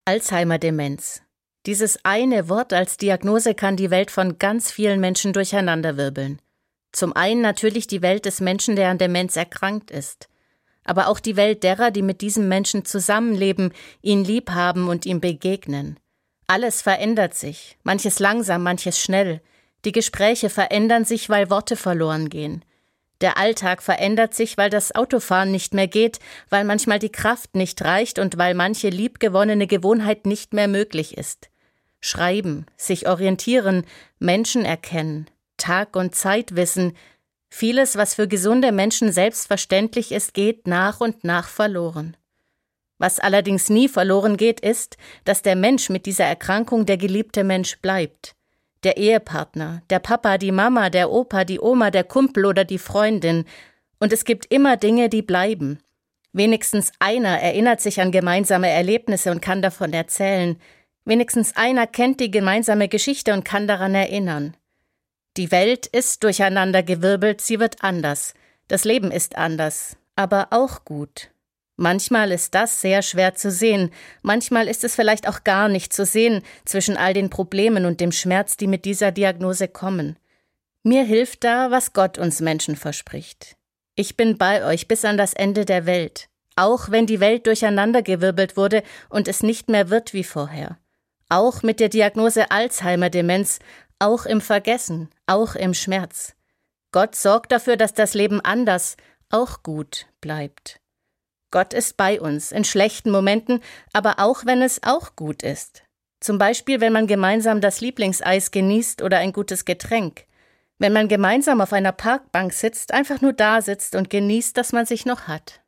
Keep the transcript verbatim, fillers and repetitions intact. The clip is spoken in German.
Alzheimer-Demenz. Dieses eine Wort als Diagnose kann die Welt von ganz vielen Menschen durcheinanderwirbeln. Zum einen natürlich die Welt des Menschen, der an Demenz erkrankt ist, aber auch die Welt derer, die mit diesem Menschen zusammenleben, ihn lieb haben und ihm begegnen. Alles verändert sich, manches langsam, manches schnell. Die Gespräche verändern sich, weil Worte verloren gehen. Der Alltag verändert sich, weil das Autofahren nicht mehr geht, weil manchmal die Kraft nicht reicht und weil manche liebgewonnene Gewohnheit nicht mehr möglich ist. Schreiben, sich orientieren, Menschen erkennen, Tag und Zeit wissen, vieles, was für gesunde Menschen selbstverständlich ist, geht nach und nach verloren. Was allerdings nie verloren geht, ist, dass der Mensch mit dieser Erkrankung der geliebte Mensch bleibt. Der Ehepartner, der Papa, die Mama, der Opa, die Oma, der Kumpel oder die Freundin. Und es gibt immer Dinge, die bleiben. Wenigstens einer erinnert sich an gemeinsame Erlebnisse und kann davon erzählen. Wenigstens einer kennt die gemeinsame Geschichte und kann daran erinnern. Die Welt ist durcheinandergewirbelt, sie wird anders. Das Leben ist anders, aber auch gut. Manchmal ist das sehr schwer zu sehen, manchmal ist es vielleicht auch gar nicht zu sehen zwischen all den Problemen und dem Schmerz, die mit dieser Diagnose kommen. Mir hilft da, was Gott uns Menschen verspricht. Ich bin bei euch bis an das Ende der Welt, auch wenn die Welt durcheinandergewirbelt wurde und es nicht mehr wird wie vorher. Auch mit der Diagnose Alzheimer-Demenz, auch im Vergessen, auch im Schmerz. Gott sorgt dafür, dass das Leben anders, auch gut bleibt. Gott ist bei uns, in schlechten Momenten, aber auch wenn es auch gut ist. Zum Beispiel, wenn man gemeinsam das Lieblingseis genießt oder ein gutes Getränk. Wenn man gemeinsam auf einer Parkbank sitzt, einfach nur da sitzt und genießt, dass man sich noch hat.